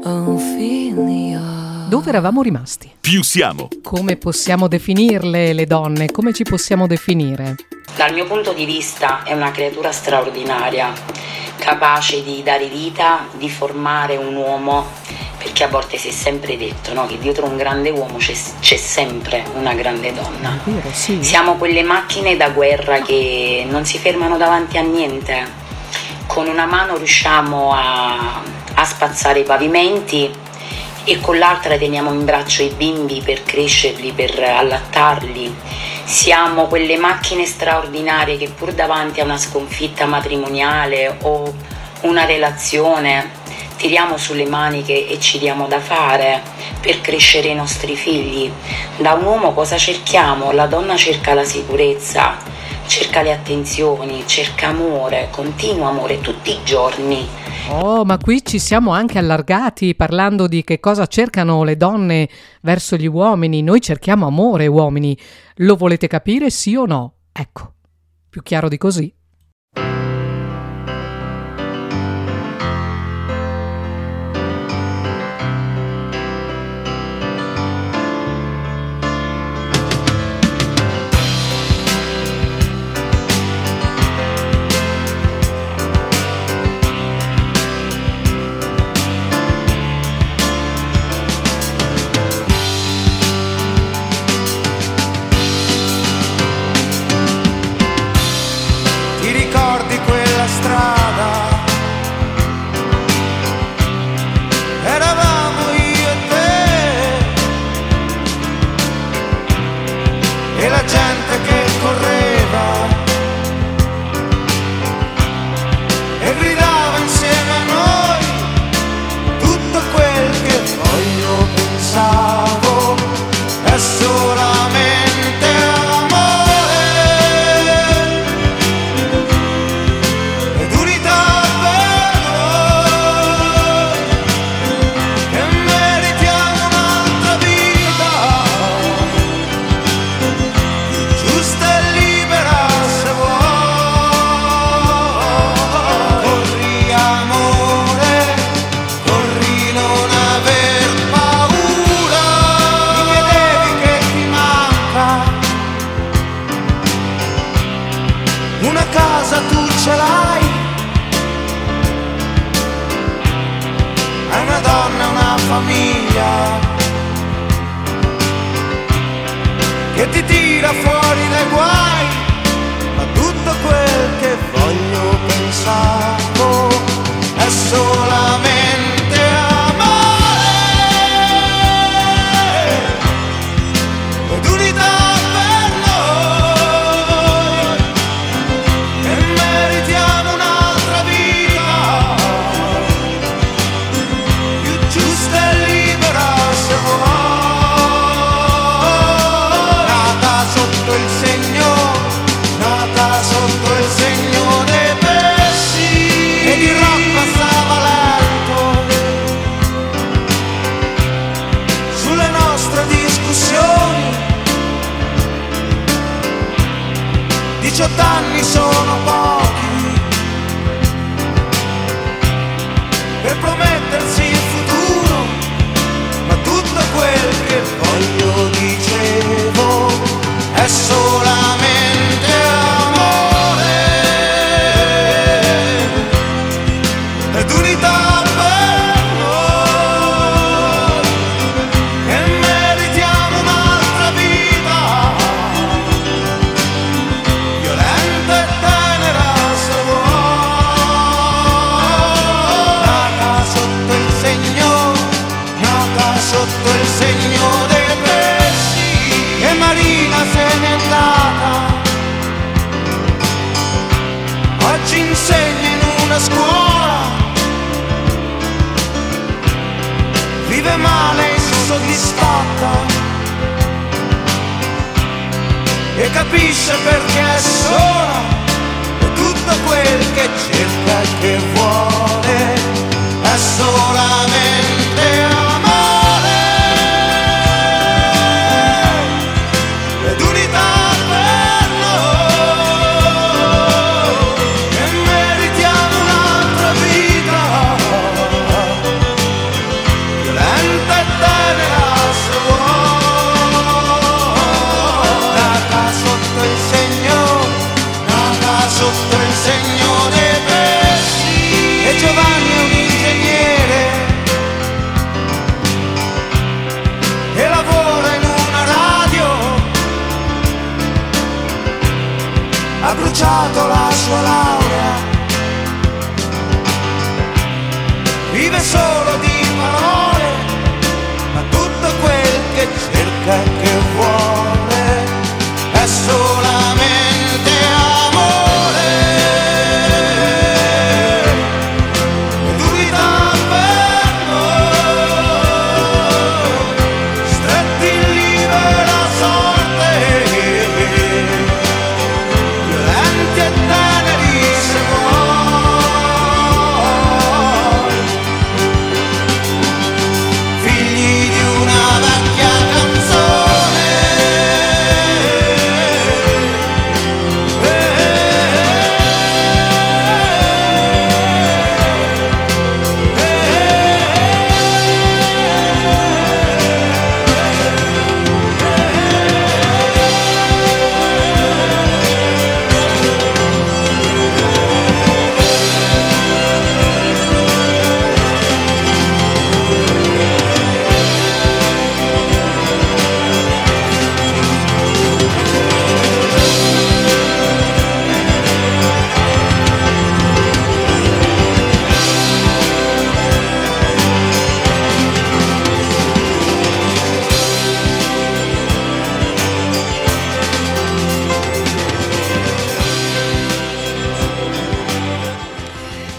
Dove eravamo rimasti? Più siamo. Come possiamo definirle le donne? Come ci possiamo definire? Dal mio punto di vista è una creatura straordinaria, capace di dare vita, di formare un uomo, perché a volte si è sempre detto, no, che dietro un grande uomo c'è sempre una grande donna. È vero, sì. Siamo quelle macchine da guerra che non si fermano davanti a niente. Con una mano riusciamo a spazzare i pavimenti e con l'altra teniamo in braccio i bimbi per crescerli, per allattarli. Siamo quelle macchine straordinarie che pur davanti a una sconfitta matrimoniale o una relazione tiriamo sulle maniche e ci diamo da fare per crescere i nostri figli. Da un uomo cosa cerchiamo? La donna cerca la sicurezza, cerca le attenzioni, cerca amore, continuo amore tutti i giorni. Oh, ma qui ci siamo anche allargati parlando di che cosa cercano le donne verso gli uomini. Noi cerchiamo amore, uomini. Lo volete capire, sì o no? Ecco, più chiaro di così.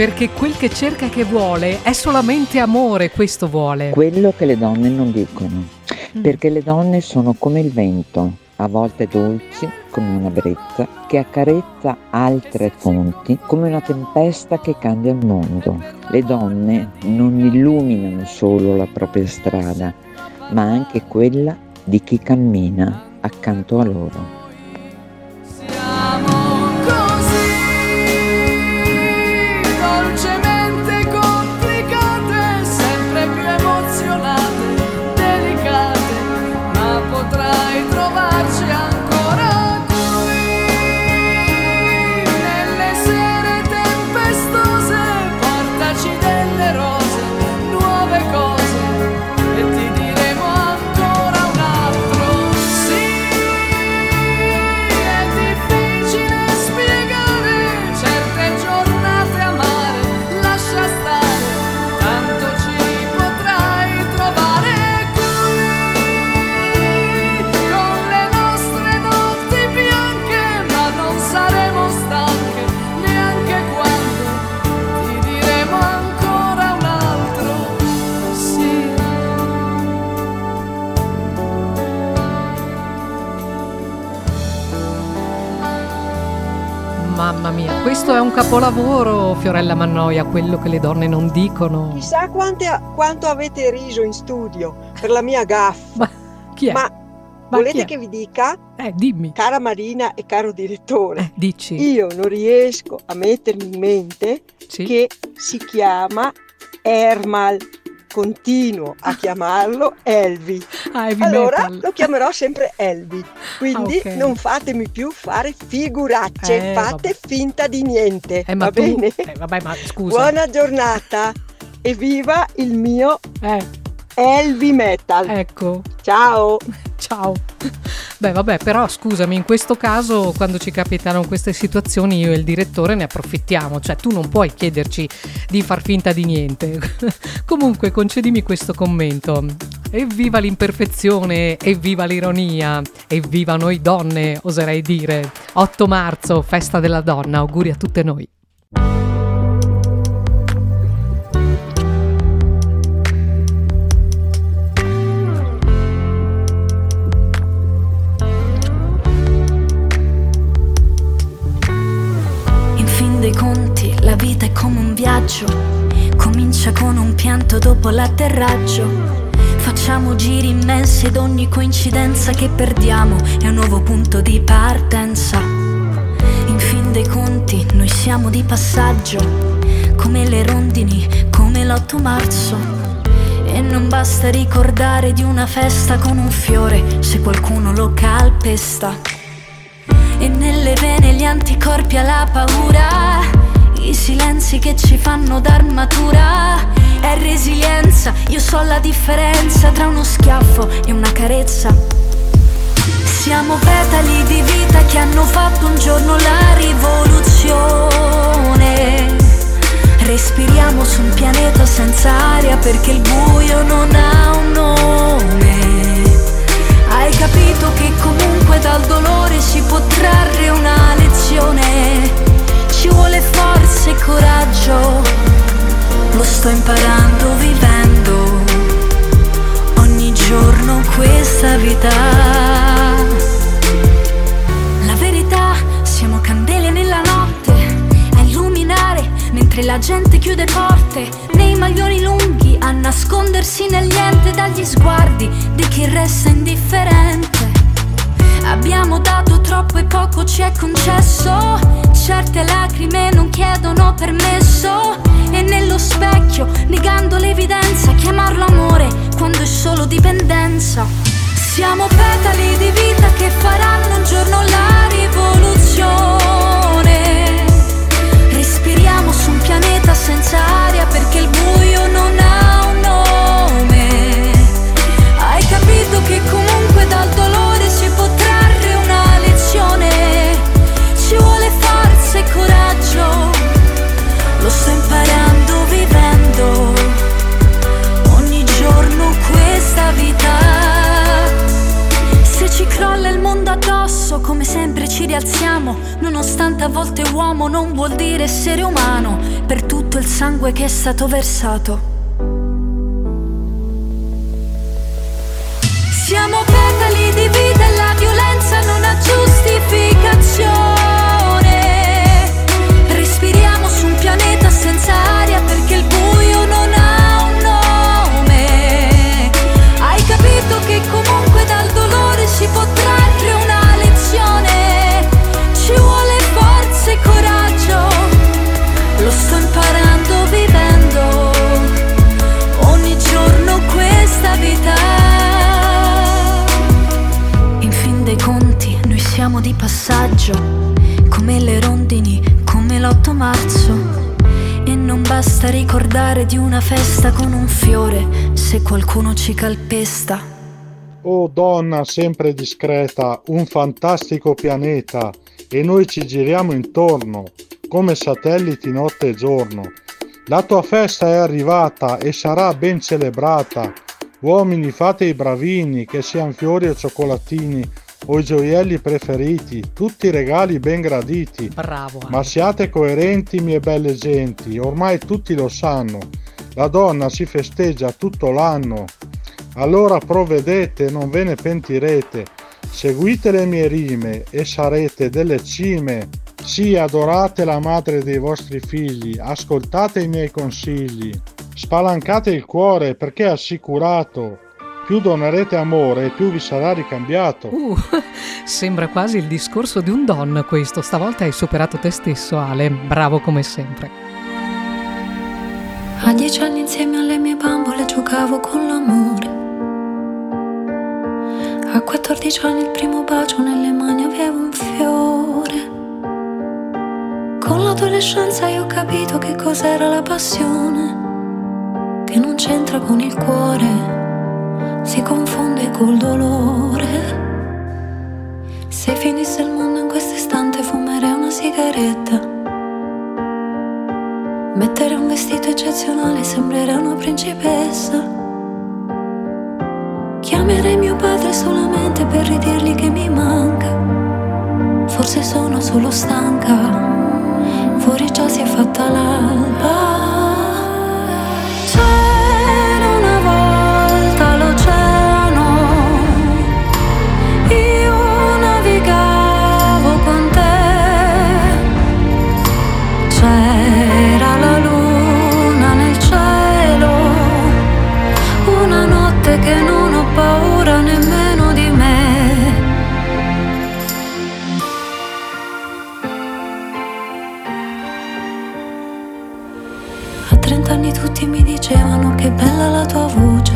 perché quel che cerca e che vuole è solamente amore, questo vuole. Quello che le donne non dicono, perché le donne sono come il vento, a volte dolci come una brezza che accarezza altre fonti, come una tempesta che cambia il mondo. Le donne non illuminano solo la propria strada, ma anche quella di chi cammina accanto a loro. Mamma mia, questo è un capolavoro, Fiorella Mannoia, quello che le donne non dicono. Chissà quanto avete riso in studio per la mia gaffa. Ma chi è? Ma volete che vi dica? Dimmi. Cara Marina e caro direttore, dici. Io non riesco a mettermi in mente che si chiama Ermal. Continuo a chiamarlo Elvi. Allora metal. lo chiamerò sempre Elvi. Quindi okay. Non fatemi più fare figuracce, fate finta di niente. Ma va bene? Vabbè, ma scusa. Buona giornata e viva il mio Elvi Metal. Ecco. Ciao. Ciao. Beh, vabbè, però scusami, in questo caso quando ci capitano queste situazioni io e il direttore ne approfittiamo, cioè tu non puoi chiederci di far finta di niente. Comunque concedimi questo commento. Evviva l'imperfezione, evviva l'ironia, evviva noi donne, oserei dire. 8 marzo, festa della donna, auguri a tutte noi. Dei conti, la vita è come un viaggio, comincia con un pianto dopo l'atterraggio. Facciamo giri immensi ed ogni coincidenza che perdiamo è un nuovo punto di partenza. In fin dei conti noi siamo di passaggio, come le rondini, come l'8 marzo. E non basta ricordare di una festa con un fiore se qualcuno lo calpesta. E nelle vene gli anticorpi alla paura, i silenzi che ci fanno d'armatura. È resilienza, io so la differenza tra uno schiaffo e una carezza. Siamo petali di vita che hanno fatto un giorno la rivoluzione. Respiriamo su un pianeta senza aria perché il buio non ha un nome. Hai capito che comunque dal dolore si può trarre una lezione. Ci vuole forza e coraggio, lo sto imparando vivendo ogni giorno questa vita. La verità, siamo candele nella notte a illuminare mentre la gente chiude porte, nei maglioni lunghi a nascondersi nel niente dagli sguardi di chi resta indifferente. Abbiamo dato troppo e poco ci è concesso, certe lacrime non chiedono permesso. E nello specchio, negando l'evidenza, chiamarlo amore quando è solo dipendenza. Siamo petali di vita che faranno un giorno la rivoluzione. Respiriamo su un pianeta senza aria perché il buio non ha un nome. Hai capito che comunque dal dolore si può trarre una lezione. Ci vuole forza e coraggio, lo sto imparando vivendo ogni giorno questa vita. Se ci crolla il mondo addosso, come sempre ci rialziamo. Nonostante a volte uomo non vuol dire essere umano. Per tutto il sangue che è stato versato. Siamo petali di vita e la violenza non ha giustificazione. Respiriamo su un pianeta senza aria perché il buio non ha un nome. Hai capito che comunque dal dolore si può trarre una lezione. Ci vuole forza e coraggio, lo sto imparando vivendo ogni giorno questa vita. In fin dei conti noi siamo di passaggio, come le rondini, come l'8 marzo. E non basta ricordare di una festa con un fiore se qualcuno ci calpesta. Oh donna sempre discreta, un fantastico pianeta, e noi ci giriamo intorno come satelliti notte e giorno. La tua festa è arrivata e sarà ben celebrata. Uomini, fate i bravini, che siano fiori o cioccolatini o i gioielli preferiti, tutti regali ben graditi. Bravo. Ma siate coerenti, mie belle genti, ormai tutti lo sanno, la donna si festeggia tutto l'anno. Allora provvedete, non ve ne pentirete, seguite le mie rime e sarete delle cime. Sì, adorate la madre dei vostri figli, ascoltate i miei consigli, spalancate il cuore perché è assicurato, più donerete amore più vi sarà ricambiato. Sembra quasi il discorso di un don questo, stavolta hai superato te stesso Ale, bravo come sempre. A 10 anni insieme alle mie bambole giocavo con l'amore. A 14 anni il primo bacio nelle mani avevo un fiore. Con l'adolescenza io ho capito che cos'era la passione, che non c'entra con il cuore, si confonde col dolore. Se finisse il mondo in questo istante fumerei una sigaretta, mettere un vestito eccezionale, sembrerei una principessa. Chiamerei mio padre solamente per ridirgli che mi manca. Forse sono solo stanca, fuori già si è fatta l'alba. C'era una volta l'oceano, io navigavo con te. C'era la luna nel cielo, una notte che non ho paura nemmeno di me. A 30 anni tutti mi dicevano che bella la tua voce.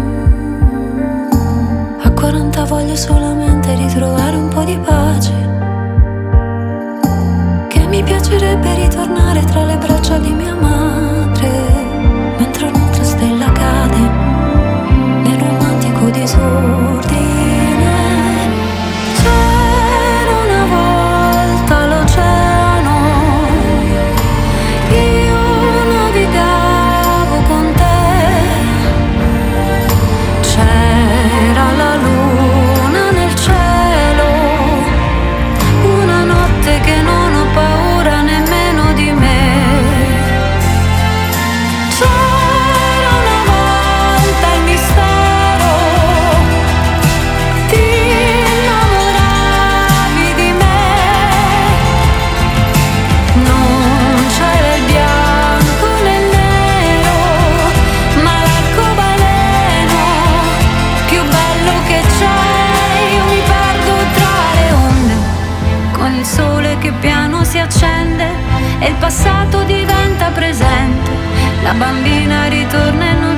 A 40 voglio solamente ritrovare un po' di pace, che mi piacerebbe ritornare tra le braccia di mia madre, mentre un'altra stella cade nel romantico disordine. C'era una volta l'oceano, io navigavo con te. C'era la luna nel cielo, una notte che non ho paura nemmeno di me. C'era una volta il mistero, ti innamoravi di me. Non c'era il bianco nel nero, ma l'arcobaleno più bello che c'è. Io mi perdo tra le onde, con il sole che piano si accende e il passato diventa presente. La bambina ritorna e non